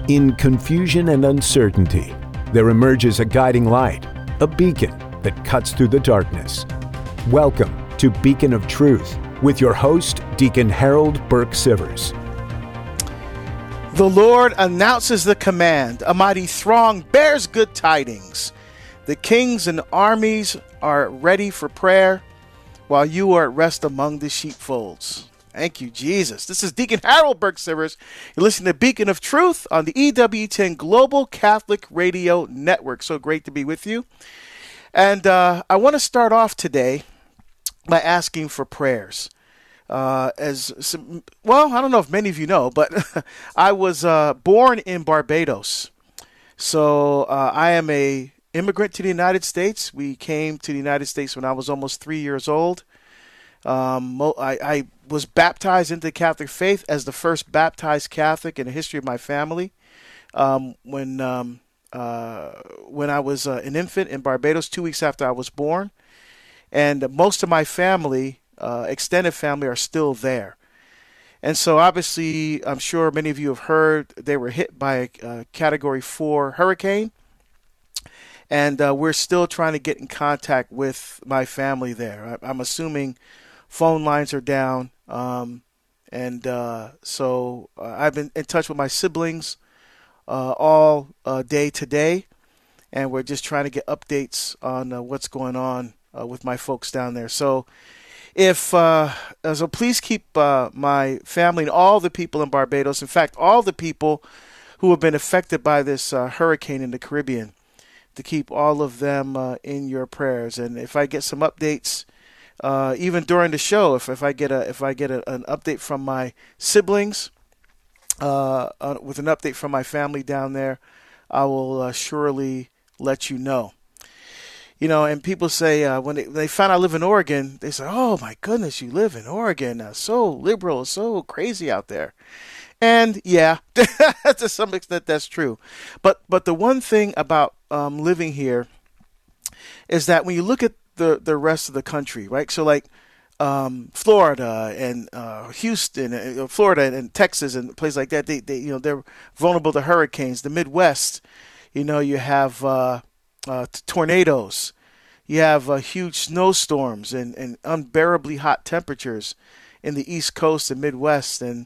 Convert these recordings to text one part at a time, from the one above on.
In confusion and uncertainty, there emerges a guiding light, a beacon that cuts through the darkness. Welcome to Beacon of Truth with your host, Deacon Harold Burke-Sivers. The Lord announces the command. A mighty throng bears good tidings. The kings and armies are ready for prayer while you are at rest among the sheepfolds. Thank you, Jesus. This is Deacon Harold Burke-Sivers. You're listening to Beacon of Truth on the EWTN Global Catholic Radio Network. So great to be with you. And I want to start off today by asking for prayers. I don't know if many of you know, but I was born in Barbados. So I am a immigrant to the United States. We came to the United States when I was almost 3 years old. I was baptized into the Catholic faith as the first baptized Catholic in the history of my family. When I was an infant in Barbados, 2 weeks after I was born, and most of my family, extended family, are still there. And so obviously, I'm sure many of you have heard they were hit by a Category 4 hurricane. And we're still trying to get in contact with my family there. I'm assuming phone lines are down. So I've been in touch with my siblings all day today. And we're just trying to get updates on what's going on with my folks down there. So please keep my family and all the people in Barbados, in fact, all the people who have been affected by this hurricane in the Caribbean, to keep all of them in your prayers. And if I get some updates, even during the show, if I get an update from my siblings, with an update from my family down there, I will surely let you know. You know, and people say when they find I live in Oregon, they say, "Oh my goodness, you live in Oregon? So liberal, so crazy out there." And yeah, to some extent that's true. But the one thing about living here is that when you look at the rest of the country, right? So like Florida and Houston, Florida and Texas and places like that, they're vulnerable to hurricanes. The Midwest, you have tornadoes. You have huge snowstorms and unbearably hot temperatures in the East Coast and Midwest, and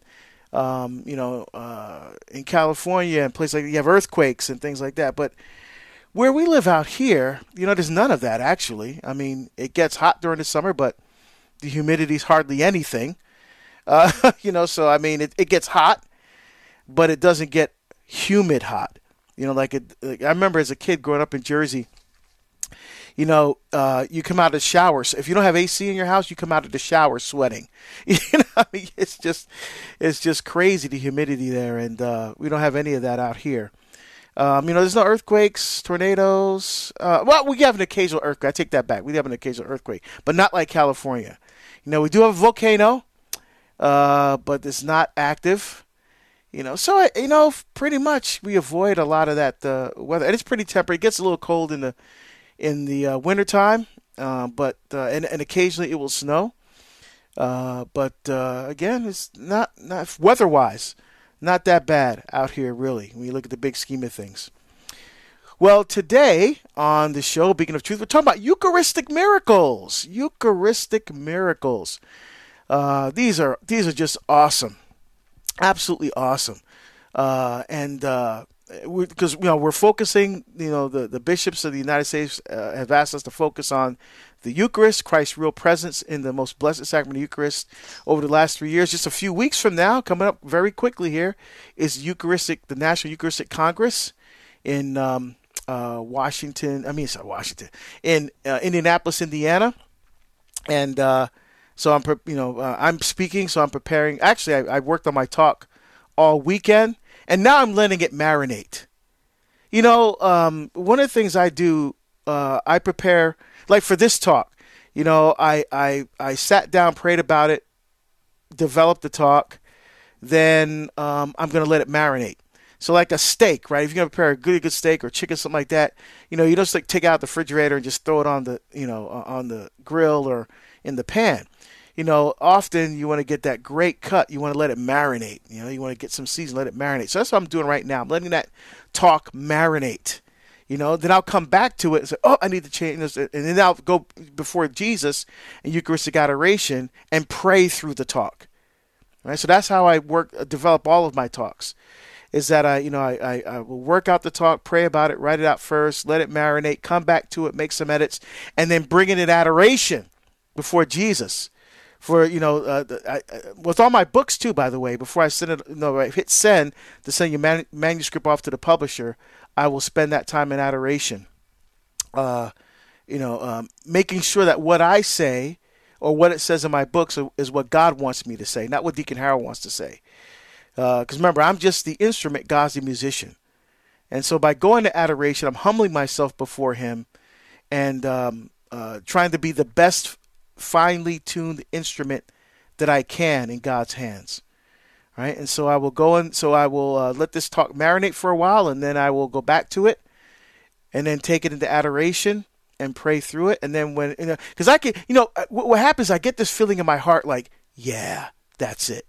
in California and places like that, you have earthquakes and things like that. But where we live out here, there's none of that, actually. I mean, it gets hot during the summer, but the humidity is hardly anything. So, I mean, it gets hot, but it doesn't get humid hot. I remember as a kid growing up in Jersey, you come out of the shower. So if you don't have AC in your house, you come out of the shower sweating. It's just crazy, the humidity there, and we don't have any of that out here. There's no earthquakes, tornadoes. We have an occasional earthquake. I take that back. We have an occasional earthquake, but not like California. We do have a volcano, but it's not active. So pretty much we avoid a lot of that weather, and it's pretty temperate. It gets a little cold in the wintertime, but occasionally it will snow. But again, it's not weather-wise, not that bad out here, really, when you look at the big scheme of things. Well, today on the show, Beacon of Truth, we're talking about Eucharistic miracles. Eucharistic miracles. These are just awesome, absolutely awesome, because we're focusing. The bishops of the United States have asked us to focus on the Eucharist, Christ's real presence in the most blessed sacrament of Eucharist over the last 3 years. Just a few weeks from now, coming up very quickly here, is the National Eucharistic Congress in Indianapolis, Indiana, and so I'm speaking. So I'm preparing. Actually, I worked on my talk all weekend, and now I'm letting it marinate. One of the things I do, I prepare. Like for this talk, I sat down, prayed about it, developed the talk, then I'm going to let it marinate. So like a steak, right? If you're going to prepare a really good steak or chicken, something like that, you don't just take it out of the refrigerator and just throw it on the, on the grill or in the pan. often you want to get that great cut. You want to let it marinate. You want to get some season, let it marinate. So that's what I'm doing right now. I'm letting that talk marinate. Then I'll come back to it and say, oh, I need to change this. And then I'll go before Jesus in Eucharistic adoration and pray through the talk. Right? So that's how I develop all of my talks. Is that I will work out the talk, pray about it, write it out first, let it marinate, come back to it, make some edits, and then bring it in adoration before Jesus. With all my books too, by the way, before I send it, I hit send to send your manuscript off to the publisher, I will spend that time in adoration. Making sure that what I say or what it says in my books is what God wants me to say, not what Deacon Harold wants to say. Because remember, I'm just the instrument, God's the musician. And so by going to adoration, I'm humbling myself before him and trying to be the best finely tuned instrument that I can in God's hands. Right? And so I will let this talk marinate for a while, and then I will go back to it and then take it into adoration and pray through it. And then because I can, what happens, I get this feeling in my heart like, yeah, that's it.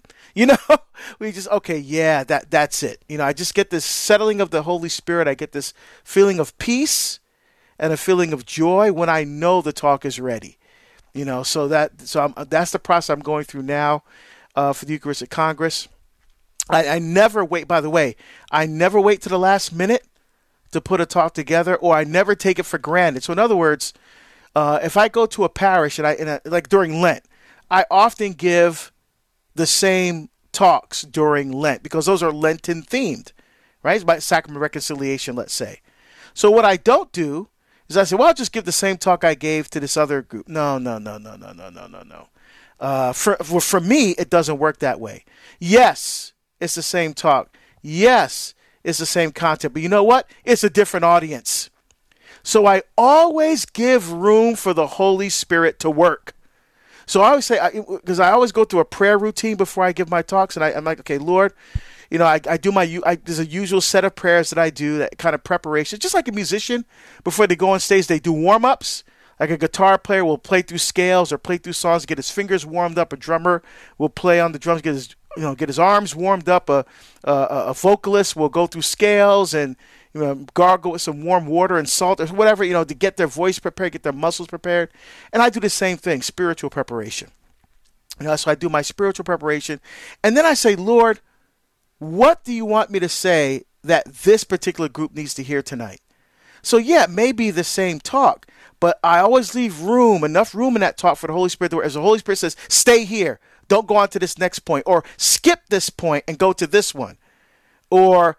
That's it. I just get this settling of the Holy Spirit. I get this feeling of peace and a feeling of joy when I know the talk is ready. That's the process I'm going through now for the Eucharistic Congress. I never wait, by the way, I never wait to the last minute to put a talk together, or I never take it for granted. So in other words, if I go to a parish like during Lent, I often give the same talks during Lent because those are Lenten themed, right? It's about Sacrament of Reconciliation, let's say. So what I don't do is I say, well, I'll just give the same talk I gave to this other group. No. For me, it doesn't work that way. Yes, it's the same talk. Yes, it's the same content. But you know what? It's a different audience. So I always give room for the Holy Spirit to work. So I always say, because I always go through a prayer routine before I give my talks, and I'm like, okay, Lord, I do there's a usual set of prayers that I do, that kind of preparation, just like a musician before they go on stage, they do warm-ups. Like a guitar player will play through scales or play through songs, get his fingers warmed up. A drummer will play on the drums, get his arms warmed up. A vocalist will go through scales and gargle with some warm water and salt or whatever, to get their voice prepared, get their muscles prepared. And I do the same thing, spiritual preparation. So I do my spiritual preparation. And then I say, Lord, what do you want me to say that this particular group needs to hear tonight? So yeah, it may be the same talk, but I always leave enough room in that talk for the Holy Spirit, as the Holy Spirit says, stay here. Don't go on to this next point, or skip this point and go to this one. Or,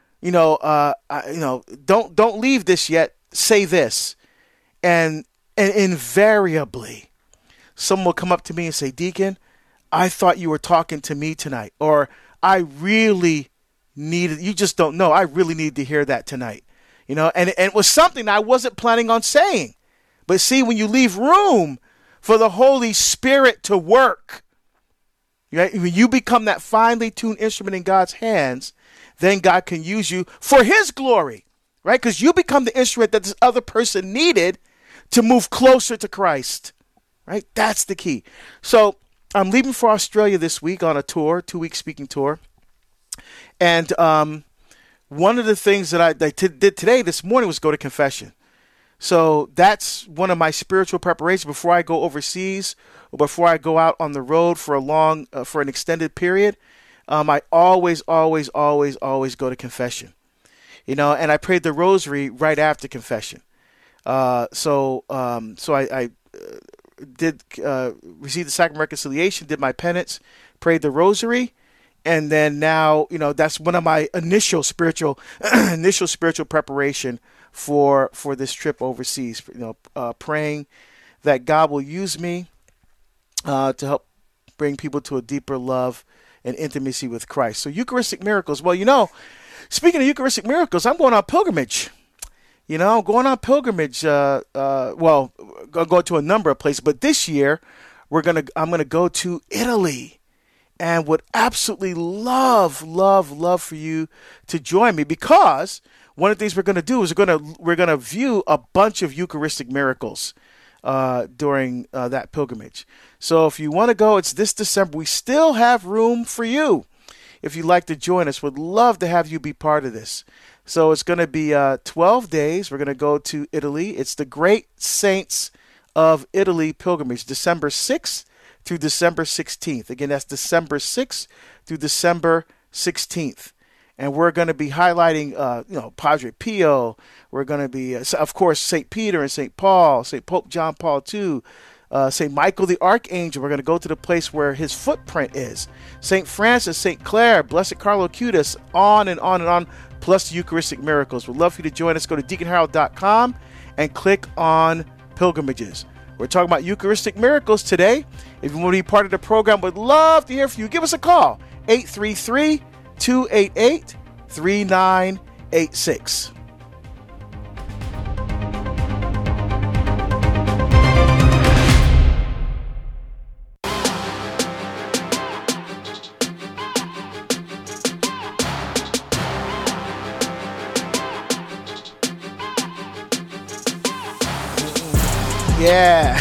don't leave this yet. Say this. And invariably, someone will come up to me and say, Deacon, I thought you were talking to me tonight. Or I really you just don't know. I really need to hear that tonight. And it was something I wasn't planning on saying. But see, when you leave room for the Holy Spirit to work, right? When you become that finely tuned instrument in God's hands, then God can use you for his glory, right? Because you become the instrument that this other person needed to move closer to Christ, right? That's the key. So I'm leaving for Australia this week on a tour, 2-week speaking tour. And one of the things that I did today, this morning, was go to confession. So that's one of my spiritual preparations before I go overseas or before I go out on the road for for an extended period. I always go to confession, and I prayed the rosary right after confession. So I did receive the Sacrament of Reconciliation, did my penance, prayed the rosary. And then now, that's one of my initial spiritual preparation for this trip overseas. Praying that God will use me to help bring people to a deeper love and intimacy with Christ. So Eucharistic miracles. Well, speaking of Eucharistic miracles, I'm going on pilgrimage. I'm going on pilgrimage. Going to a number of places, but this year I'm gonna go to Italy. And would absolutely love for you to join me, because one of the things we're going to do is we're going to view a bunch of Eucharistic miracles during that pilgrimage. So if you want to go, it's this December. We still have room for you. If you'd like to join us, would love to have you be part of this. So it's going to be 12 days. We're going to go to Italy. It's the Great Saints of Italy pilgrimage, December 6th through December 16th. Again, that's December 6th through December 16th. And we're going to be highlighting, Padre Pio. We're going to be, of course, St. Peter and St. Paul, St. Pope John Paul II, St. Michael the Archangel. We're going to go to the place where his footprint is. St. Francis, St. Clare, Blessed Carlo Acutis, on and on and on, plus the Eucharistic miracles. We'd love for you to join us. Go to deaconharold.com and click on pilgrimages. We're talking about Eucharistic miracles today. If you want to be part of the program, we'd love to hear from you. Give us a call, 833-288-3986. Yeah,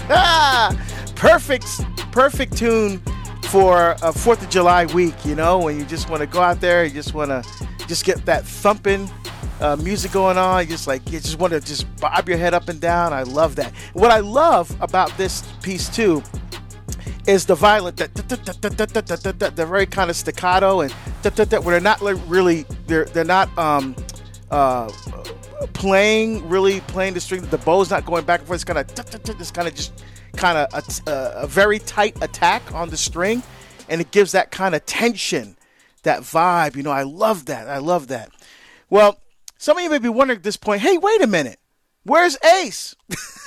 perfect tune for a 4th of July week, when you just want to go out there, you just want to just get that thumping music going on, you just want to just bob your head up and down. I love that. What I love about this piece too is the violent, the very kind of staccato, and where they're not really, they're not playing the string. The bow's not going back and forth. It's kind of a very tight attack on the string, and it gives that kind of tension, that vibe. I love that. Well, some of you may be wondering at this point, hey, wait a minute, where's Ace?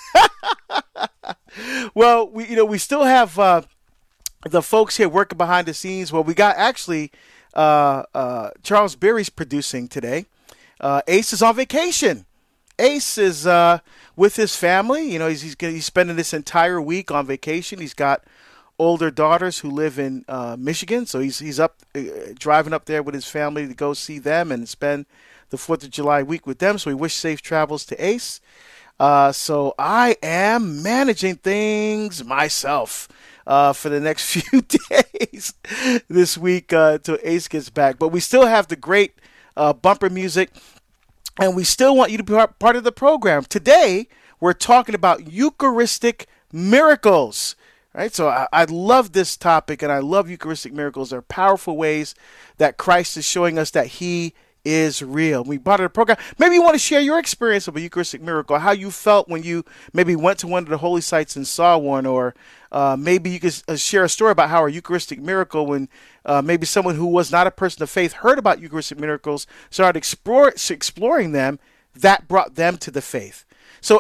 Well, we still have the folks here working behind the scenes. Well, we got actually Charles Berry's producing today. Ace is on vacation. Ace is with his family. He's spending this entire week on vacation. He's got older daughters who live in Michigan, so he's up driving up there with his family to go see them and spend the 4th of July week with them. So we wish safe travels to Ace. So I am managing things myself for the next few days this week till Ace gets back. But we still have the great bumper music, and we still want you to be part of the program. Today, we're talking about Eucharistic miracles. Right? So I love this topic, and I love Eucharistic miracles. They're powerful ways that Christ is showing us that he is real. We brought the program. Maybe you want to share your experience of a Eucharistic miracle, how you felt when you maybe went to one of the holy sites and saw one, or maybe you could share a story about how a Eucharistic miracle, when maybe someone who was not a person of faith heard about Eucharistic miracles, started exploring them, that brought them to the faith. So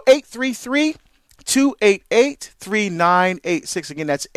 833-288-3986. Again, that's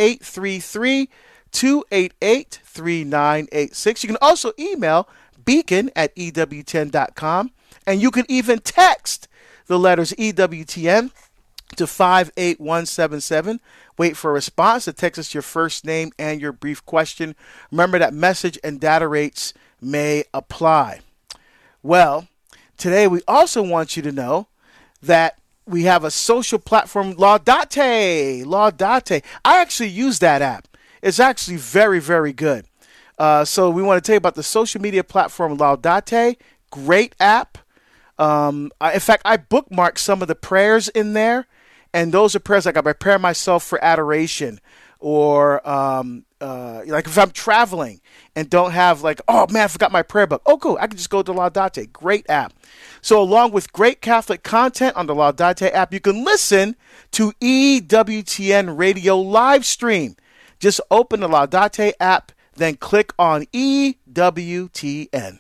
833-288-3986. You can also email beacon@ewtn.com, and you can even text the letters EWTN to 58177. Wait for a response. To text us your first name and your brief question. Remember that message and data rates may apply. Well, today we also want you to know that we have a social platform, Laudate. Laudate. I actually use that app. It's actually very, very good. So we want to tell you about the social media platform Laudate. Great app. In fact, I bookmarked some of the prayers in there, and those are prayers like I prepare myself for adoration, or like if I'm traveling and don't have oh man, I forgot my prayer book. Oh, cool. I can just go to Laudate. Great app. So along with great Catholic content on the Laudate app, you can listen to EWTN radio live stream. Just open the Laudate app, then click on EWTN.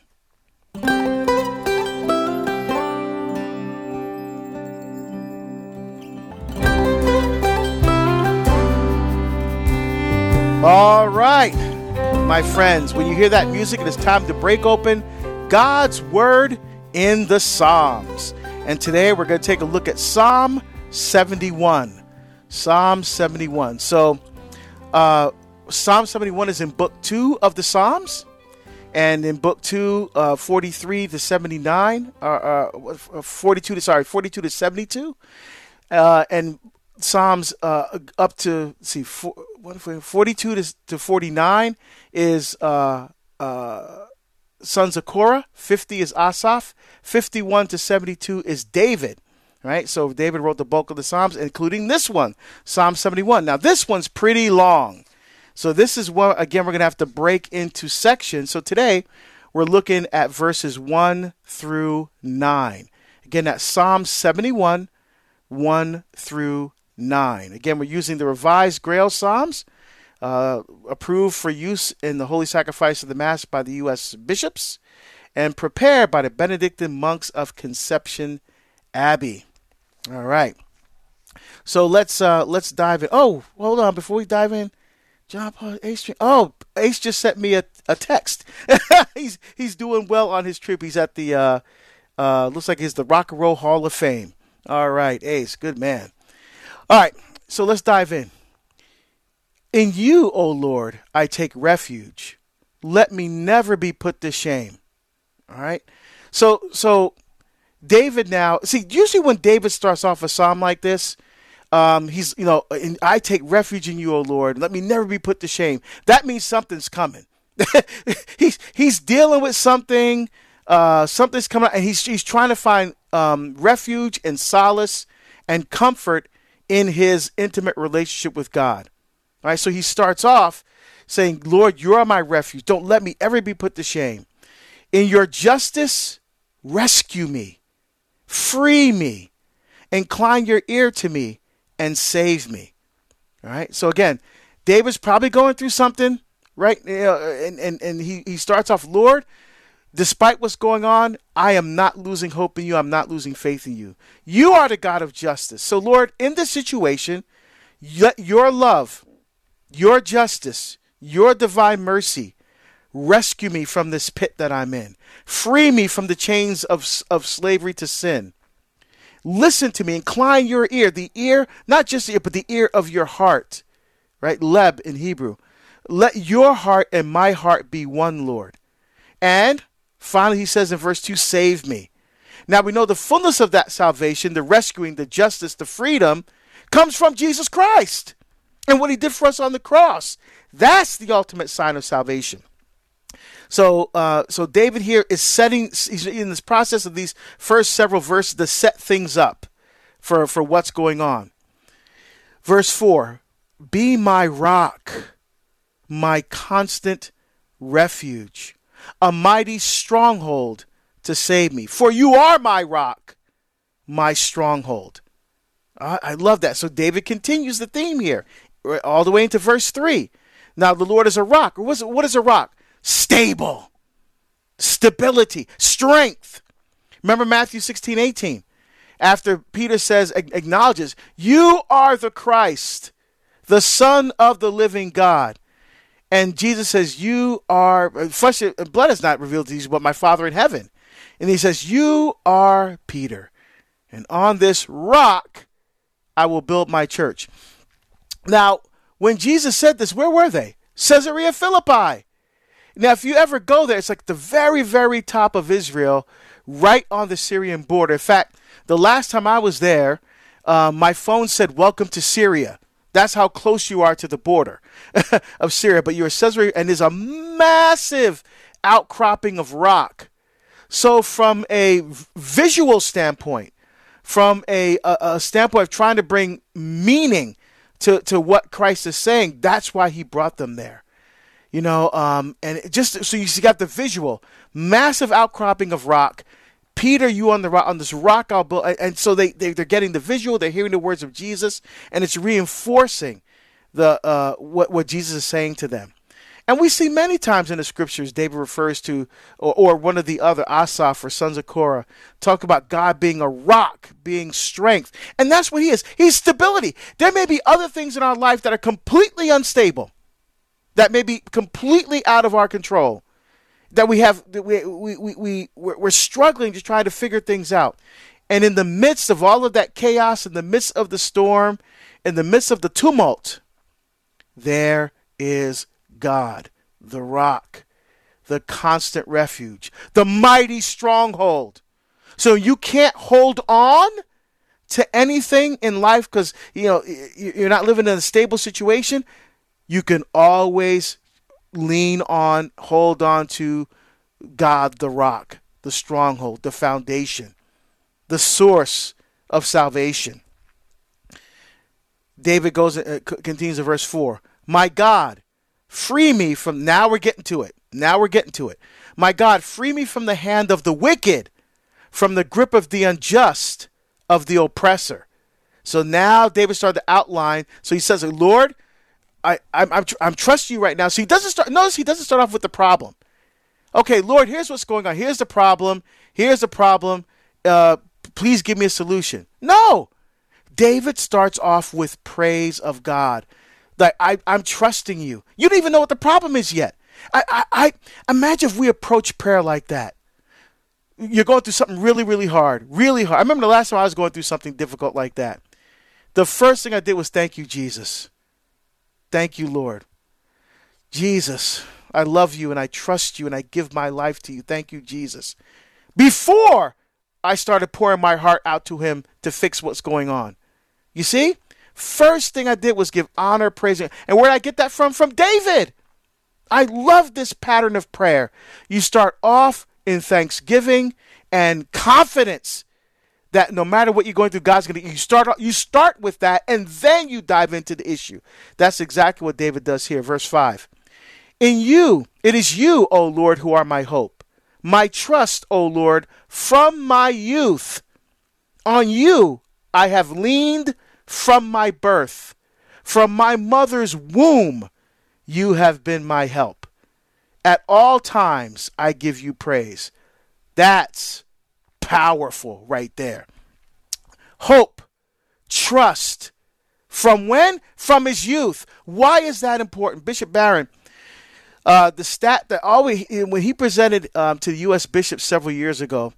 All right, my friends, when you hear that music, it is time to break open God's Word in the Psalms. And today we're going to take a look at Psalm 71. Psalm 71. So, Psalm 71 is in Book 2 of the Psalms. And in Book 2, 43 to 79, 42 to 72. And Psalms up to 42 to 49 is sons of Korah. 50 is Asaph. 51 to 72 is David. Right? So David wrote the bulk of the Psalms, including this one, Psalm 71. Now this one's pretty long. So this is what, again, we're going to have to break into sections. So today we're looking at verses 1 through 9. Again, that's Psalm 71, 1 through 9. Again, we're using the Revised Grail Psalms, approved for use in the Holy Sacrifice of the Mass by the U.S. bishops, and prepared by the Benedictine monks of Conception Abbey. All right. So let's dive in. Oh, hold on. Before we dive in, John Paul Ace. Oh, Ace just sent me a text. he's doing well on his trip. He's at the looks like it's the Rock and Roll Hall of Fame. All right, Ace, good man. All right, so let's dive in. In you, O Lord, I take refuge. Let me never be put to shame. All right. So David now, see, usually when David starts off a psalm like this, he's, and I take refuge in you, O Lord. Let me never be put to shame. That means something's coming. he's dealing with something. Something's coming out, and he's trying to find refuge and solace and comfort in his intimate relationship with God. All right, so he starts off saying, Lord, you are my refuge. Don't let me ever be put to shame. In your justice, rescue me. Free me. Incline your ear to me and save me. All right. So again, David's probably going through something, right? And he starts off, Lord, despite what's going on, I am not losing hope in you. I'm not losing faith in you. You are the God of justice. So Lord, in this situation, your love, your justice, your divine mercy, rescue me from this pit that I'm in. Free me from the chains of slavery to sin. Listen to me. Incline your ear. The ear, not just the ear, but the ear of your heart. Right? Leb in Hebrew. Let your heart and my heart be one, Lord. And finally, he says in verse 2, save me. Now we know the fullness of that salvation, the rescuing, the justice, the freedom, comes from Jesus Christ and what he did for us on the cross. That's the ultimate sign of salvation. So David here is he's in this process of these first several verses to set things up for what's going on. Verse 4, be my rock, my constant refuge, a mighty stronghold to save me. For you are my rock, my stronghold. I love that. So David continues the theme here, all the way into verse 3. Now the Lord is a rock. What is a rock? Stable, stability, strength. Remember Matthew 16:18. After Peter acknowledges, you are the Christ, the Son of the living God. And Jesus says, you are, flesh and blood has not revealed to you, but my Father in heaven. And he says, you are Peter. And on this rock, I will build my church. Now, when Jesus said this, where were they? Caesarea Philippi. Now, if you ever go there, it's like the very, very top of Israel, right on the Syrian border. In fact, the last time I was there, my phone said, welcome to Syria. That's how close you are to the border of Syria. But you're Caesarea, and there's a massive outcropping of rock. So from a visual standpoint, from a standpoint of trying to bring meaning to what Christ is saying, that's why he brought them there. And just so you got the visual, massive outcropping of rock. Peter, you on this rock I'll build. And so they're getting the visual, they're hearing the words of Jesus, and it's reinforcing the what Jesus is saying to them. And we see many times in the scriptures, David refers to, or one of the other, Asaph or sons of Korah, talk about God being a rock, being strength. And that's what he is. He's stability. There may be other things in our life that are completely unstable, that may be completely out of our control, that we're struggling to try to figure things out. And in the midst of all of that chaos, in the midst of the storm, in the midst of the tumult, there is God, the rock, the constant refuge, the mighty stronghold. So you can't hold on to anything in life because, you're not living in a stable situation, you can always hold on to God, the rock, the stronghold, the foundation, the source of salvation. David continues in verse 4. My God, free me from, now we're getting to it. My God, free me from the hand of the wicked, from the grip of the unjust, of the oppressor. So now David started to outline. So he says, Lord, I'm trusting you right now. So he doesn't start off with the problem. Okay, Lord, here's what's going on. Here's the problem. Please give me a solution. No. David starts off with praise of God. Like, I'm trusting you. You don't even know what the problem is yet. I imagine if we approach prayer like that. You're going through something really, really hard. Really hard. I remember the last time I was going through something difficult like that. The first thing I did was thank you, Jesus. Thank you, Lord. Jesus, I love you and I trust you and I give my life to you. Thank you, Jesus. Before I started pouring my heart out to him to fix what's going on. You see? First thing I did was give honor, praise. And where did I get that from? From David. I love this pattern of prayer. You start off in thanksgiving and confidence that no matter what you're going through, God's going to, you start with that and then you dive into the issue. That's exactly what David does here. Verse 5. In you, it is you, O Lord, who are my hope. My trust, O Lord, from my youth. On you I have leaned from my birth. From my mother's womb, you have been my help. At all times, I give you praise. That's powerful right there. Hope, trust. From when? From his youth. Why is that important? Bishop Barron, the stat that always, when he presented to the U.S. bishops several years ago,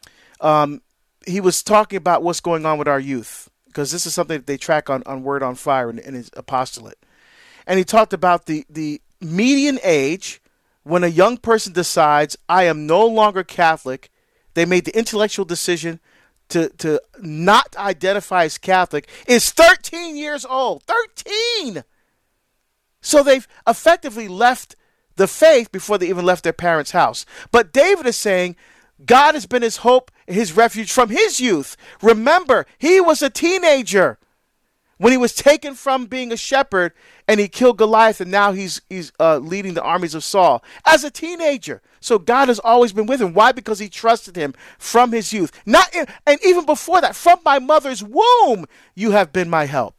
he was talking about what's going on with our youth, because this is something that they track on Word on Fire in his apostolate. And he talked about the median age when a young person decides, I am no longer Catholic. They made the intellectual decision to not identify as Catholic, is 13 years old. 13! So they've effectively left the faith before they even left their parents' house. But David is saying God has been his hope, his refuge from his youth. Remember, he was a teenager when he was taken from being a shepherd and he killed Goliath, and now he's leading the armies of Saul as a teenager. So God has always been with him. Why? Because he trusted him from his youth. And even before that, from my mother's womb, you have been my help.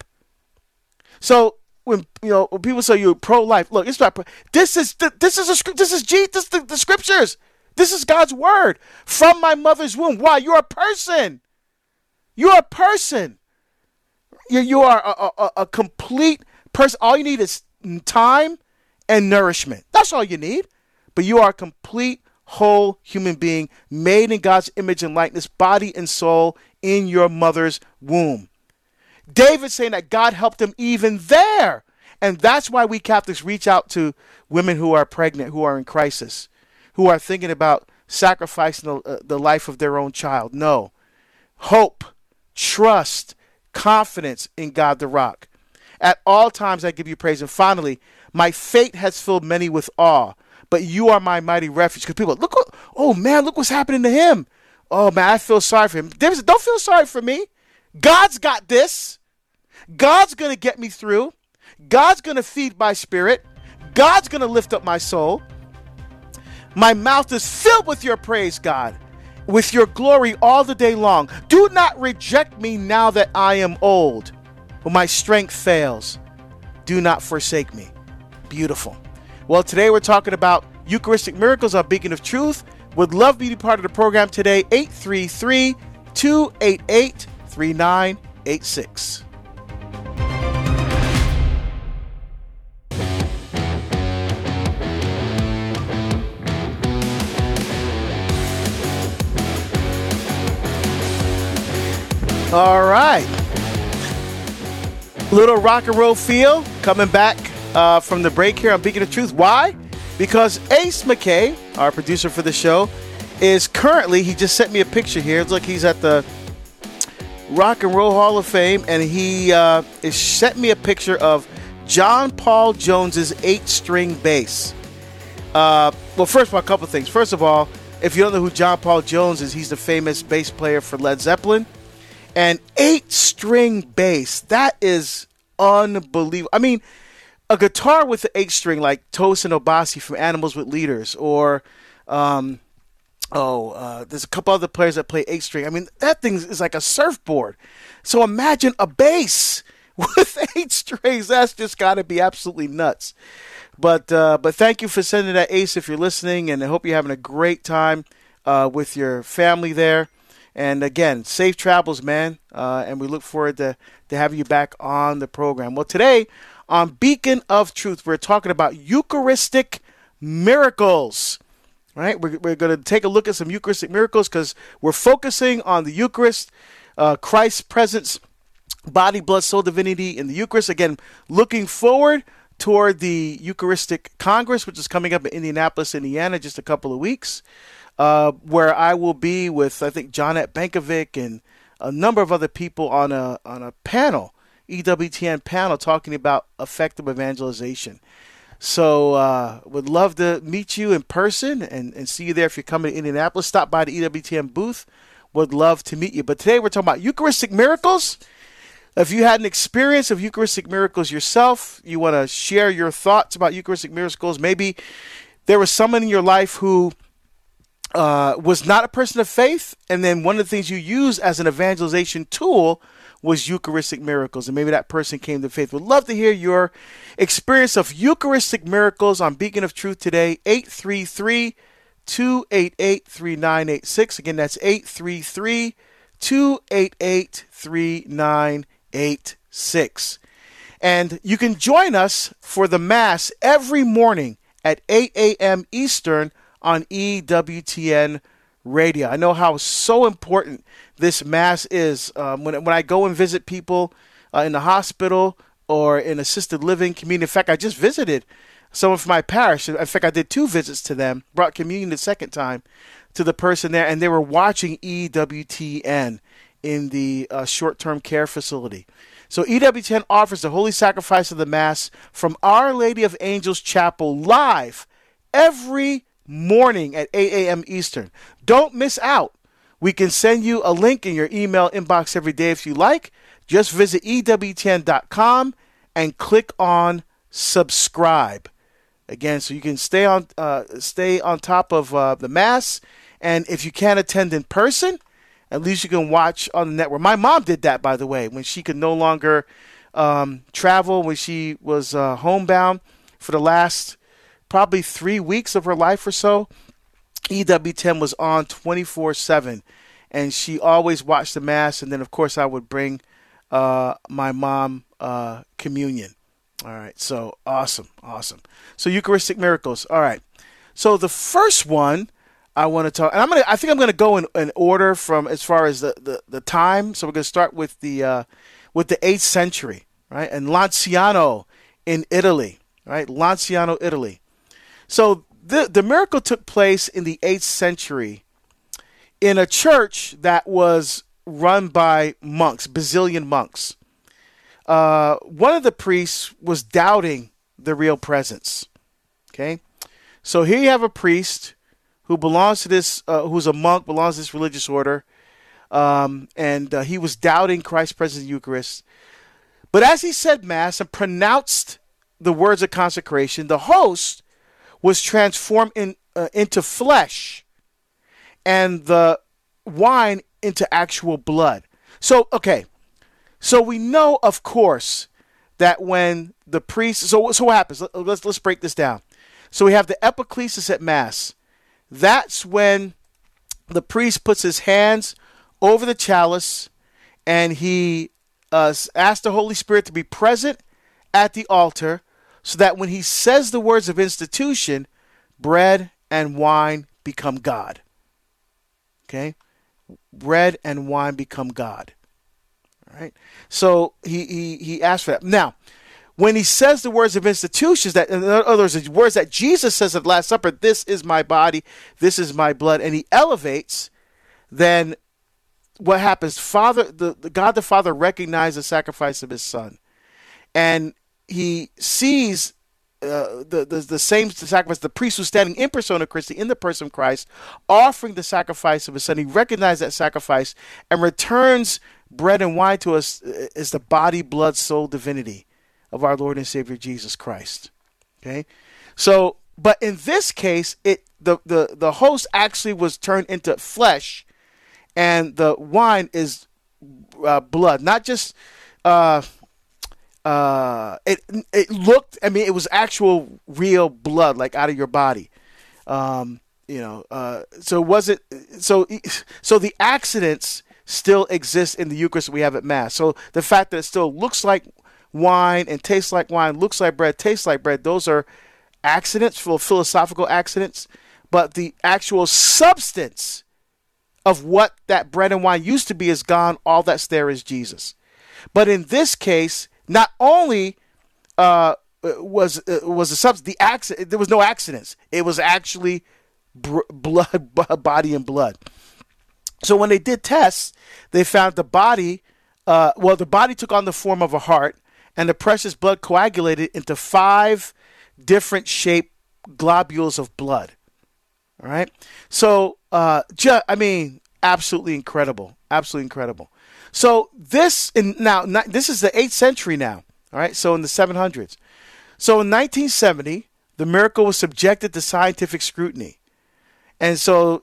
So when people say you're pro-life, look, it's not. This is the scriptures. This is God's word. From my mother's womb. Why? You're a person. You're a person. You are a complete person. All you need is time and nourishment. That's all you need. But you are a complete, whole human being made in God's image and likeness, body and soul, in your mother's womb. David's saying that God helped him even there. And that's why we Catholics reach out to women who are pregnant, who are in crisis, who are thinking about sacrificing the life of their own child. No. Hope, trust, confidence in God the Rock. At all times I give you praise. And finally, my fate has filled many with awe, but you are my mighty refuge. Because people, look what's happening to him. Oh man, I feel sorry for him. David said, don't feel sorry for me. God's got this. God's going to get me through. God's going to feed my spirit. God's going to lift up my soul. My mouth is filled with your praise, God, with your glory all the day long. Do not reject me now that I am old, when my strength fails. Do not forsake me. Beautiful. Well, today we're talking about Eucharistic miracles on Beacon of Truth. Would love you to be part of the program today. 833-288-3986. All right. Little rock and roll feel coming back from the break here on Beacon of Truth. Why? Because Ace McKay, our producer for the show, is currently, he just sent me a picture here. It's like he's at the Rock and Roll Hall of Fame, and he sent me a picture of John Paul Jones's 8-string bass. Well, first of all, a couple things. First of all, if you don't know who John Paul Jones is, he's the famous bass player for Led Zeppelin. And 8-string bass, that is unbelievable. I mean, a guitar with an 8-string like Tosin Obasi from Animals with Leaders, or there's a couple other players that play 8-string. I mean, that thing is like a surfboard. So imagine a bass with 8 strings. That's just got to be absolutely nuts. But thank you for sending that, Ace, if you're listening, and I hope you're having a great time with your family there. And again, safe travels, man. And we look forward to having you back on the program. Well, today on Beacon of Truth, we're talking about Eucharistic miracles. Right? We're going to take a look at some Eucharistic miracles because we're focusing on the Eucharist, Christ's presence, body, blood, soul, divinity in the Eucharist. Again, looking forward toward the Eucharistic Congress, which is coming up in Indianapolis, Indiana, just a couple of weeks, where I will be with, I think, Jonette Bankovic and a number of other people on a panel, EWTN panel, talking about effective evangelization. So would love to meet you in person and see you there if you're coming to Indianapolis. Stop by the EWTN booth. Would love to meet you. But today we're talking about Eucharistic miracles. If you had an experience of Eucharistic miracles yourself, you want to share your thoughts about Eucharistic miracles. Maybe there was someone in your life who was not a person of faith, and then one of the things you use as an evangelization tool was Eucharistic miracles, and maybe that person came to faith. We'd love to hear your experience of Eucharistic miracles on Beacon of Truth today, 833-288-3986. Again, that's 833-288-3986. 886. And you can join us for the Mass every morning at 8 a.m. Eastern on EWTN Radio. I know how so important this Mass is. When I go and visit people in the hospital or in assisted living community. In fact, I just visited someone from my parish. In fact, I did 2 visits to them, brought communion the second time to the person there, and they were watching EWTN in the short-term care facility. So EWTN offers the Holy Sacrifice of the Mass from Our Lady of Angels Chapel live every morning at 8 a.m. Eastern. Don't miss out. We can send you a link in your email inbox every day if you like. Just visit EWTN.com and click on subscribe. Again, so you can stay on top of the Mass, and if you can't attend in person, at least you can watch on the network. My mom did that, by the way, when she could no longer travel, when she was homebound for the last probably 3 weeks of her life or so. EWTN was on 24/7, and she always watched the Mass. And then, of course, I would bring my mom communion. All right, so awesome. So Eucharistic miracles. All right, so the first one I want to talk, and I think I'm gonna go in order from as far as the time. So we're gonna start with the 8th century, right? And Lanciano in Italy, right? Lanciano, Italy. So the miracle took place in the 8th century in a church that was run by monks, Basilian monks. One of the priests was doubting the real presence. Okay, so here you have a priest who belongs to this, who's a monk, belongs to this religious order, and he was doubting Christ's presence in the Eucharist. But as he said Mass and pronounced the words of consecration, the host was transformed into flesh, and the wine into actual blood. So, okay, so we know, of course, that when the priest, so what happens? Let's break this down. So we have the epiclesis at Mass. That's when the priest puts his hands over the chalice and he asks the Holy Spirit to be present at the altar so that when he says the words of institution, bread and wine become God. Okay? Bread and wine become God. All right? So he asked for that. Now, when he says the words of institutions, that in other words, the words that Jesus says at the Last Supper, this is my body, this is my blood, and he elevates, then what happens? The God the Father recognized the sacrifice of his Son, and he sees the same sacrifice. The priest was standing in persona Christi, in the person of Christ, offering the sacrifice of his Son. He recognized that sacrifice and returns bread and wine to us as the body, blood, soul, divinity of our Lord and Savior Jesus Christ. Okay, so but in this case, the host actually was turned into flesh, and the wine is blood, not just. It looked, I mean, it was actual real blood, like out of your body. So was it, so the accidents still exist in the Eucharist we have at Mass. So the fact that it still looks like wine and tastes like wine, looks like bread, tastes like bread, those are accidents, philosophical accidents, but the actual substance of what that bread and wine used to be is gone. All that's there is Jesus. But in this case, not only was the substance, the accident, there was no accidents. It was actually blood, body and blood. So when they did tests, they found the body, the body took on the form of a heart, and the precious blood coagulated into 5 different shaped globules of blood. All right. So, absolutely incredible. Absolutely incredible. So this is the 8th century now. All right. So in the 700s. So in 1970, the miracle was subjected to scientific scrutiny. And so,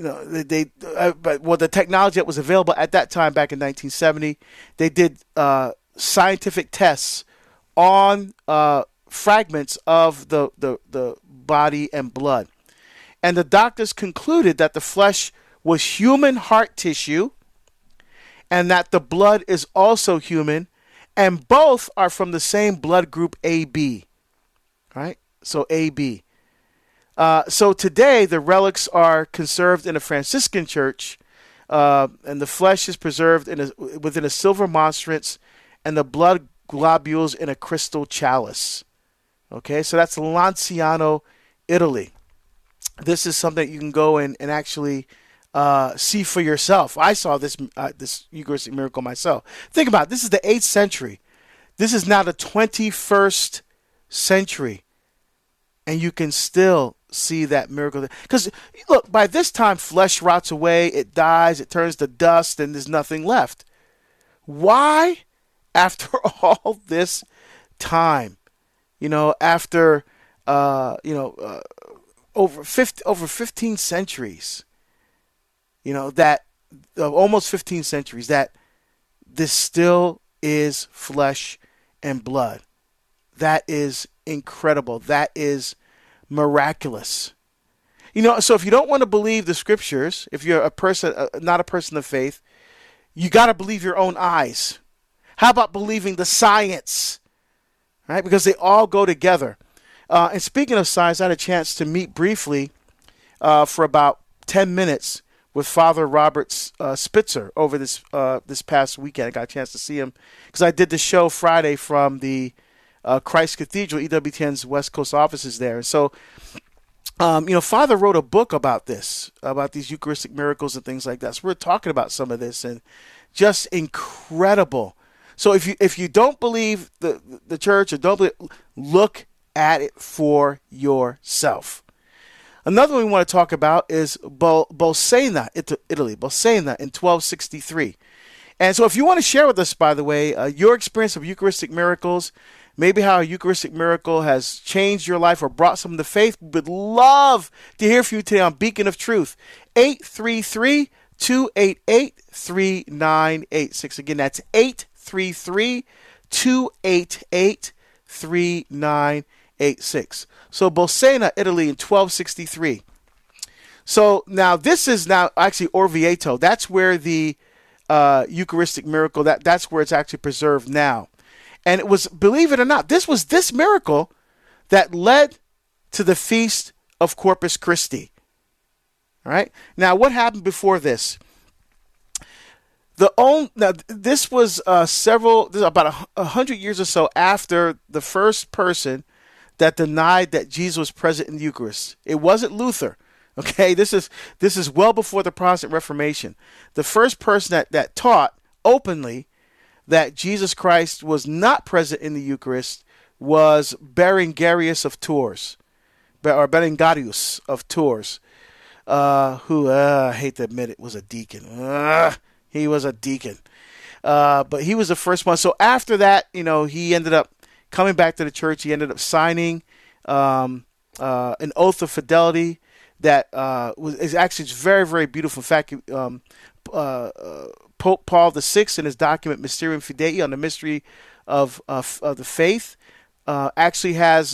the technology that was available at that time back in 1970, they did scientific tests on fragments of the body and blood. And the doctors concluded that the flesh was human heart tissue and that the blood is also human, and both are from the same blood group AB. Right? So AB. So today, the relics are conserved in a Franciscan church, and the flesh is preserved within a silver monstrance, and the blood globules in a crystal chalice. Okay, so that's Lanciano, Italy. This is something that you can go and actually see for yourself. I saw this Eucharistic miracle myself. Think about it. This is the 8th century. This is now the 21st century, and you can still see that miracle. Because look, by this time, flesh rots away, it dies, it turns to dust, and there's nothing left. Why, after all this time, after over 15 centuries, that almost 15 centuries, that this still is flesh and blood. That is incredible. That is miraculous. So if you don't want to believe the scriptures, if you're a person, not a person of faith, you got to believe your own eyes. How about believing the science? Right? Because they all go together. And speaking of science, I had a chance to meet briefly for about 10 minutes with Father Robert Spitzer over this past weekend. I got a chance to see him because I did the show Friday from the Christ Cathedral, EWTN's West Coast offices there. And so, Father wrote a book about this, about these Eucharistic miracles and things like that. So we're talking about some of this, and just incredible. So if you don't believe the church or don't believe, look at it for yourself. Another one we want to talk about is Bolsena, Italy. Bolsena in 1263. And so if you want to share with us, by the way, your experience of Eucharistic miracles, maybe how a Eucharistic miracle has changed your life or brought someone to faith, we would love to hear from you today on Beacon of Truth. 833-288-3986. Again, that's 833-288-3986. So Bolsena, Italy in 1263. So now this is actually Orvieto. That's where the Eucharistic miracle, that's where it's actually preserved now. And it was, believe it or not, this miracle that led to the Feast of Corpus Christi. All right. Now, what happened before this? This was about 100 years or so after the first person that denied that Jesus was present in the Eucharist. It wasn't Luther. Okay, this is well before the Protestant Reformation. The first person that taught openly that Jesus Christ was not present in the Eucharist was Berengarius of Tours, or Berengarius of Tours, who, I hate to admit it, was a deacon. He was a deacon. But he was the first one. So after that, he ended up coming back to the church. He ended up signing an oath of fidelity that is actually very, very beautiful. In fact, Pope Paul VI in his document Mysterium Fidei on the mystery of the faith actually has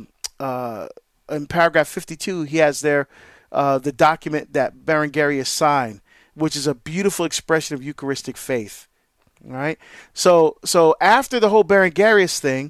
in paragraph 52, he has there the document that Berengarius signed, which is a beautiful expression of Eucharistic faith. All right. So after the whole Berengarius thing,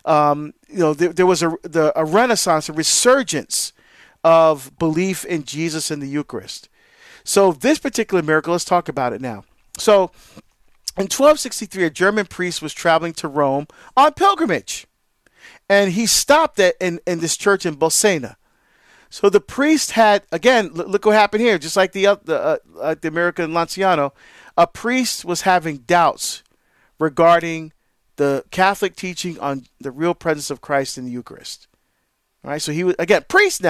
there was a renaissance, a resurgence of belief in Jesus and the Eucharist. So this particular miracle, let's talk about it now. So in 1263, a German priest was traveling to Rome on pilgrimage, and he stopped in this church in Bolsena. So the priest had, again, look what happened here, just like the miracle in Lanciano, a priest was having doubts regarding the Catholic teaching on the real presence of Christ in the Eucharist. All right, so he was, again, priest,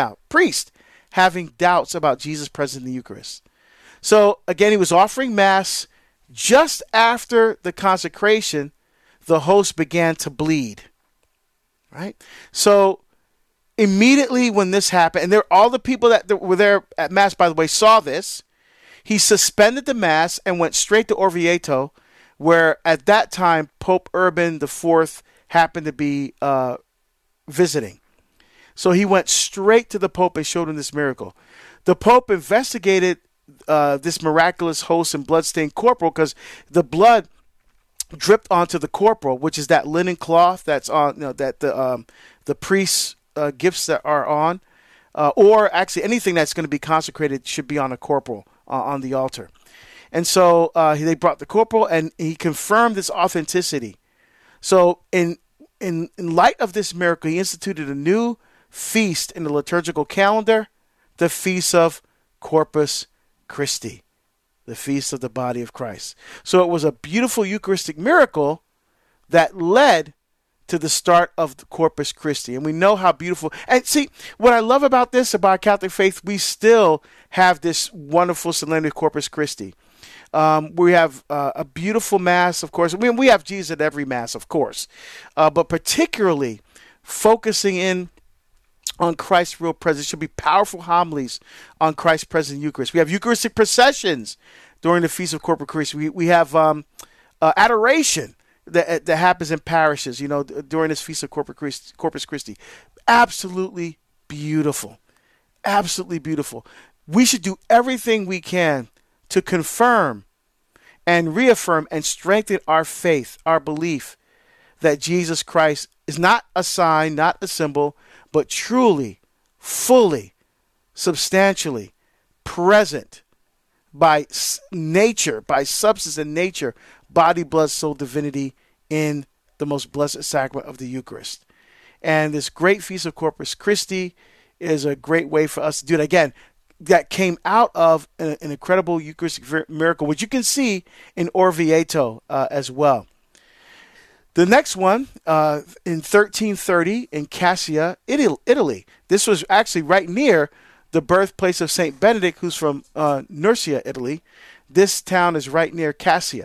having doubts about Jesus present in the Eucharist. So, again, he was offering Mass. Just after the consecration, the host began to bleed. Right? So, immediately when this happened, and all the people that were there at Mass, by the way, saw this, he suspended the Mass and went straight to Orvieto, where at that time Pope Urban IV happened to be visiting. So he went straight to the Pope and showed him this miracle. The Pope investigated this miraculous host and blood-stained corporal because the blood dripped onto the corporal, which is that linen cloth that's on, that the priest's gifts that are on, or actually anything that's going to be consecrated should be on a corporal on the altar. And so they brought the corporal, and he confirmed this authenticity. So in light of this miracle, he instituted a new feast in the liturgical calendar, the Feast of Corpus Christi, the Feast of the Body of Christ. So it was a beautiful Eucharistic miracle that led to the start of the Corpus Christi. And we know how beautiful. And see, what I love about this, about Catholic faith, we still have this wonderful solemnity of Corpus Christi. We have a beautiful Mass, of course. I mean, we have Jesus at every Mass, of course. But particularly focusing in on Christ's real presence. Should be powerful homilies on Christ's presence in Eucharist. We have Eucharistic processions during the Feast of Corpus Christi. We have adoration that happens in parishes, during this Feast of Corpus Christi. Absolutely beautiful. Absolutely beautiful. We should do everything we can to confirm and reaffirm and strengthen our faith, our belief that Jesus Christ is not a sign, not a symbol, but truly, fully, substantially present by nature, by substance and nature, body, blood, soul, divinity in the most blessed sacrament of the Eucharist. And this great Feast of Corpus Christi is a great way for us to do it. Again, that came out of an incredible Eucharistic miracle, which you can see in Orvieto as well. The next one, in 1330 in Cassia, Italy. This was actually right near the birthplace of St. Benedict, who's from Nursia, Italy. This town is right near Cassia.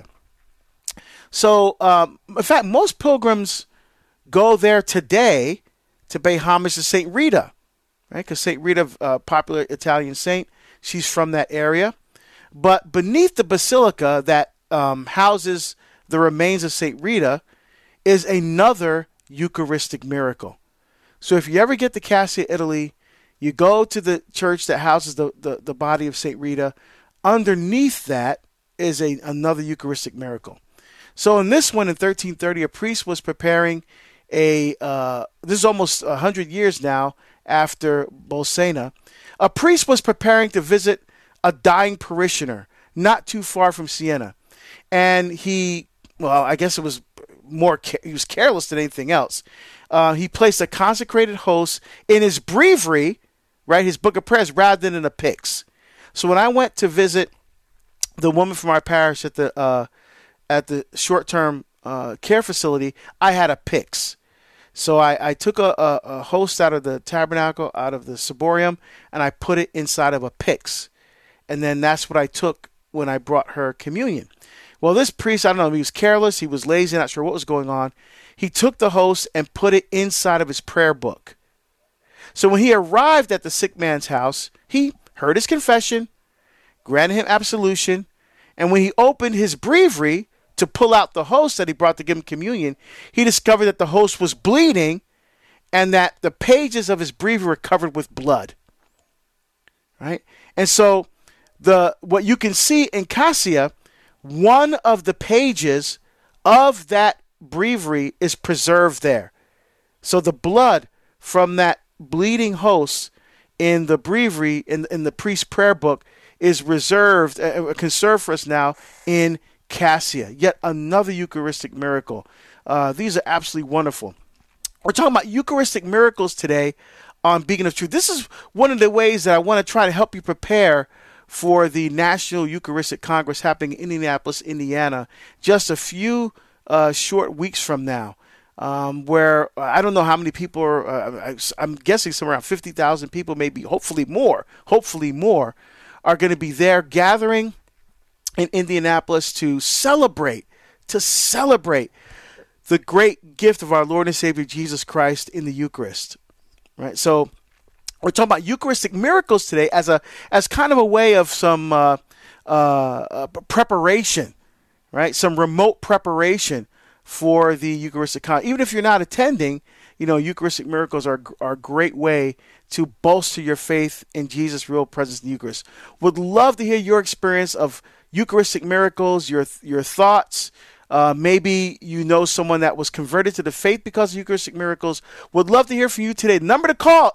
So, in fact, most pilgrims go there today to pay homage to St. Rita, right? Because St. Rita, a popular Italian saint, she's from that area. But beneath the basilica that houses the remains of St. Rita is another Eucharistic miracle. So if you ever get to Cassia, Italy, you go to the church that houses the body of St. Rita. Underneath that is another Eucharistic miracle. So in this one, in 1330, a priest was preparing this is almost 100 years now after Bolsena. A priest was preparing to visit a dying parishioner not too far from Siena. And he was careless than anything else. He placed a consecrated host in his breviary, right? His book of prayers rather than in a pyx. So when I went to visit the woman from our parish at the short-term care facility, I had a pyx. So I took a host out of the tabernacle, out of the ciborium, and I put it inside of a pyx. And then that's what I took when I brought her communion. Well, this priest, I don't know, he was careless, he was lazy, not sure what was going on. He took the host and put it inside of his prayer book. So when he arrived at the sick man's house, he heard his confession, granted him absolution, and when he opened his breviary to pull out the host that he brought to give him communion, he discovered that the host was bleeding and that the pages of his breviary were covered with blood. Right? And so what you can see in Cassia, one of the pages of that breviary is preserved there. So the blood from that bleeding host in the breviary, in the priest's prayer book, is reserved, conserved for us now in Cassia. Yet another Eucharistic miracle. These are absolutely wonderful. We're talking about Eucharistic miracles today on Beacon of Truth. This is one of the ways that I want to try to help you prepare for the National Eucharistic Congress happening in Indianapolis, Indiana, just a few short weeks from now, where I don't know how many people are, I'm guessing somewhere around 50,000 people, maybe hopefully more, are going to be there gathering in Indianapolis to celebrate the great gift of our Lord and Savior Jesus Christ in the Eucharist. Right? So we're talking about Eucharistic miracles today as kind of a way of some preparation, right? Some remote preparation for the Eucharistic Congress. Even if you're not attending, Eucharistic miracles are a great way to bolster your faith in Jesus' real presence in the Eucharist. Would love to hear your experience of Eucharistic miracles, your thoughts. Maybe you know someone that was converted to the faith because of Eucharistic miracles. Would love to hear from you today. The number to call,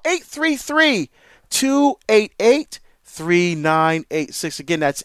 833-288-3986. Again, that's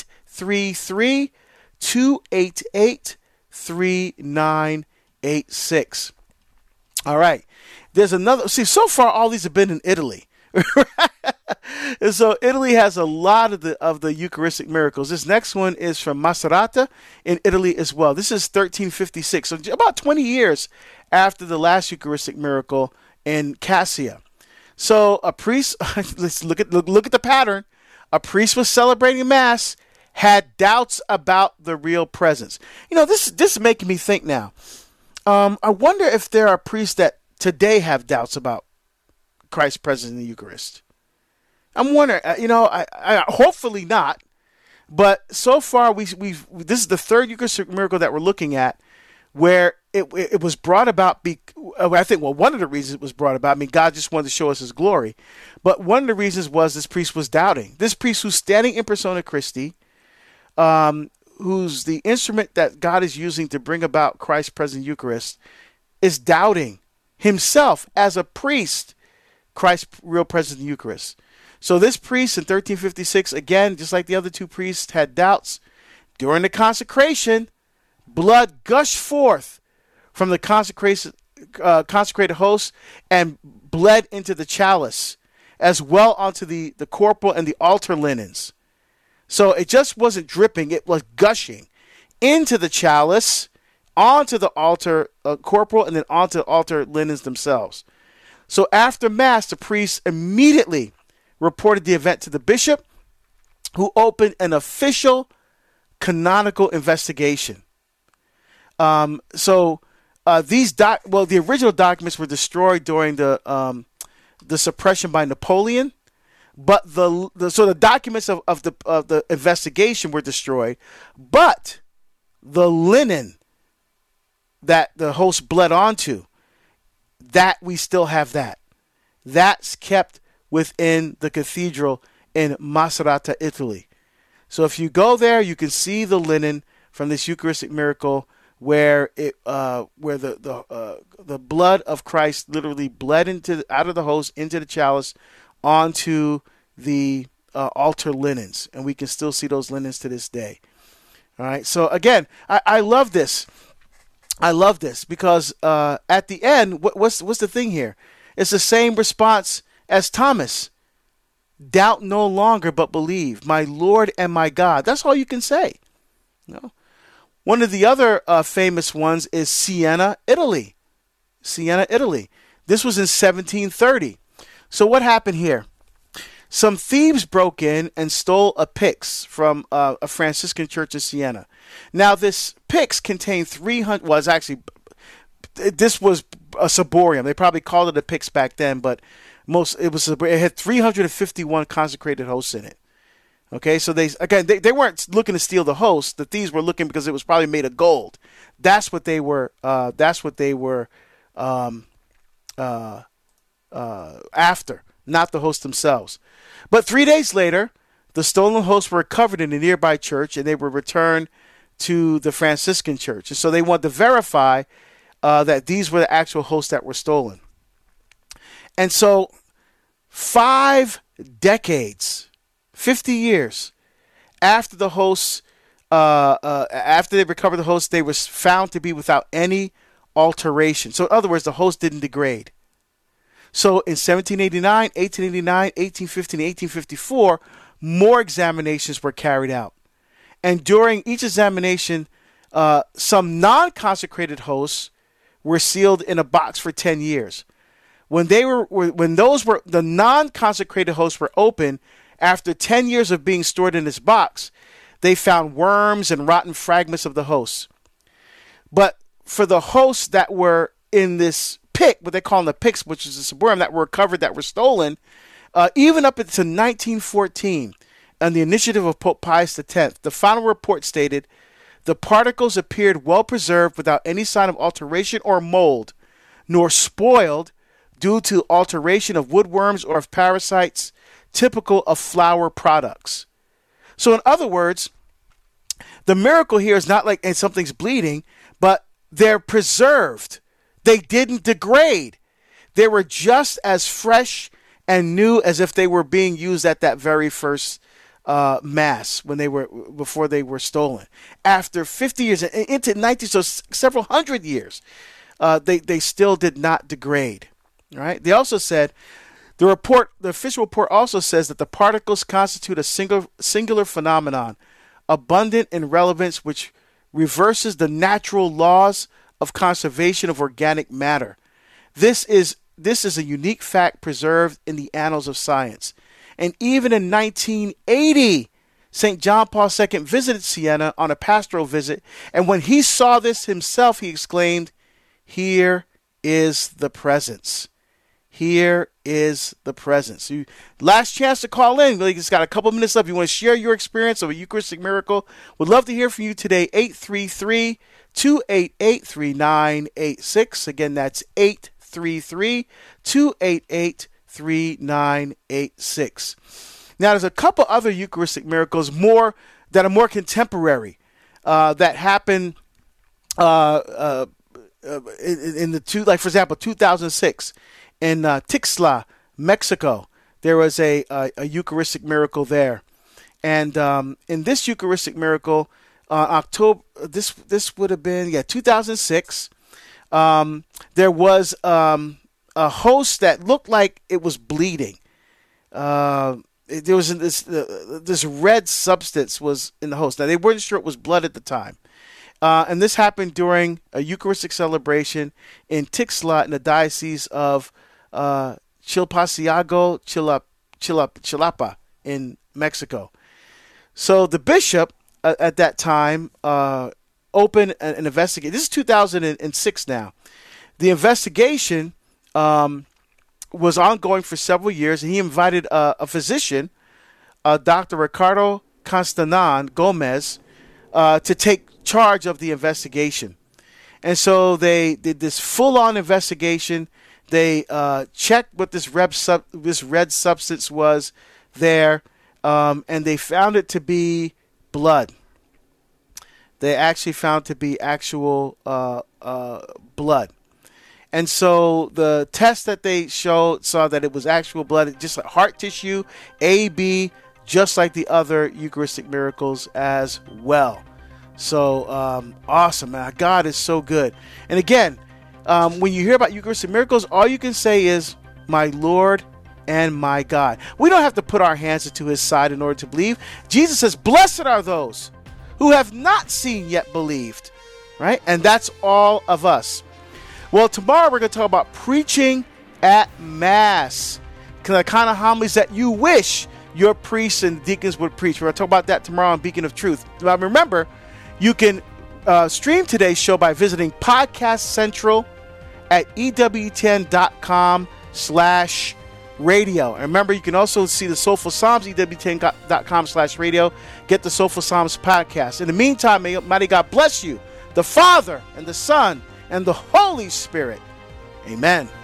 833-288-3986. All right. There's another. See, so far, all these have been in Italy. And so Italy has a lot of the Eucharistic miracles. This next one is from Macerata in Italy as well. This is 1356, so about 20 years after the last Eucharistic miracle in Cassia. So a priest, let's look at the pattern. A priest was celebrating Mass, had doubts about the real presence. This is making me think now. I wonder if there are priests that today have doubts about Christ's presence in the Eucharist. I'm wondering, I hopefully not, but so far this is the third Eucharistic miracle that we're looking at where it was brought about. I think, one of the reasons it was brought about, God just wanted to show us His glory, but one of the reasons was this priest was doubting. This priest who's standing in persona Christi, who's the instrument that God is using to bring about Christ's presence in the Eucharist, is doubting himself as a priest, Christ's real presence in the Eucharist. So this priest in 1356, again, just like the other two priests, had doubts. During the consecration, blood gushed forth from the consecrated host and bled into the chalice, as well onto the corporal and the altar linens. So it just wasn't dripping, it was gushing into the chalice, onto the altar corporal, and then onto the altar linens themselves. So after Mass, the priest immediately reported the event to the bishop, who opened an official canonical investigation. The original documents were destroyed during the suppression by Napoleon, but the documents of the investigation were destroyed, but the linen that the host bled onto, that we still have that. That's kept within the cathedral in Macerata, Italy. So if you go there, you can see the linen from this Eucharistic miracle where the blood of Christ literally bled out of the host into the chalice onto the altar linens, and we can still see those linens to this day. All right. So again, I love this. I love this because at the end, what's the thing here? It's the same response as Thomas. doubt no longer, but believe. My Lord and my God. That's all you can say. You know? One of the other famous ones is Siena, Italy. Siena, Italy. This was in 1730. So what happened here? Some thieves broke in and stole a pyx from a Franciscan church in Siena. Now, this pyx contained 300, well, this was a ciborium. They probably called it a pyx back then, but it had 351 consecrated hosts in it. Okay, so they weren't looking to steal the host. The thieves were looking because it was probably made of gold. That's what they were. After, not the host themselves. But 3 days later, the stolen hosts were recovered in a nearby church, and they were returned to the Franciscan church. And so they wanted to verify that these were the actual hosts that were stolen. And so 5 decades, 50 years after the hosts, after they recovered the hosts, they were found to be without any alteration. So in other words, the host didn't degrade. So in 1789, 1889, 1850, and 1854, more examinations were carried out. And during each examination, some non-consecrated hosts were sealed in a box for 10 years. When the non-consecrated hosts were open, after 10 years of being stored in this box, they found worms and rotten fragments of the hosts. But for the hosts that were in this pyx, what they call the pyx, which is the ciborium that were recovered, that were stolen, even up until 1914, on the initiative of Pope Pius X, the final report stated, the particles appeared well preserved without any sign of alteration or mold, nor spoiled due to alteration of woodworms or of parasites typical of flour products. So in other words, the miracle here is not like and something's bleeding, but they're preserved. They didn't degrade. They were just as fresh and new as if they were being used at that very first mass before they were stolen. After 50 years into 19, so several hundred years, they still did not degrade. Right? They also said the official report also says that the particles constitute a singular phenomenon, abundant in relevance, which reverses the natural laws of conservation of organic matter. This is a unique fact preserved in the annals of science. And even in 1980, St. John Paul II visited Siena on a pastoral visit, and when he saw this himself, he exclaimed, "Here is the presence. Here is the presence." So last chance to call in. We just got a couple minutes left. You want to share your experience of a Eucharistic miracle? Would love to hear from you today. 833-288-3986. Again, that's 833-288-3986. Now, there's a couple other Eucharistic miracles that are more contemporary that happen in like for example, 2006 in Tixla, Mexico. There was a Eucharistic miracle there, and in this Eucharistic miracle, October this would have been 2006. There was a host that looked like it was bleeding. There was this red substance was in the host. Now they weren't sure it was blood at the time, and this happened during a Eucharistic celebration in Tixla in the diocese of Chilapa in Mexico. So the bishop at that time opened an investigation. This is 2006 now. The investigation was ongoing for several years, and he invited a physician, Dr. Ricardo Constanan Gomez, to take charge of the investigation. And so they did this full-on investigation. They checked what this red substance was there, and they found it to be blood. They actually found it to be actual blood. And so the test that they saw that it was actual blood, just like heart tissue, AB, just like the other Eucharistic miracles as well. So awesome, man. God is so good. And again, when you hear about Eucharistic miracles, all you can say is, my Lord and my God. We don't have to put our hands into his side in order to believe. Jesus says, blessed are those who have not seen yet believed, right? And that's all of us. Well, tomorrow we're going to talk about preaching at Mass, the kind of homilies that you wish your priests and deacons would preach. We're going to talk about that tomorrow on Beacon of Truth. Now, remember, you can stream today's show by visiting Podcast Central at EWTN.com/radio. And remember, you can also see the Soulful Psalms, EWTN.com/radio. Get the Soulful Psalms podcast. In the meantime, may Almighty God bless you, the Father and the Son and the Holy Spirit. Amen.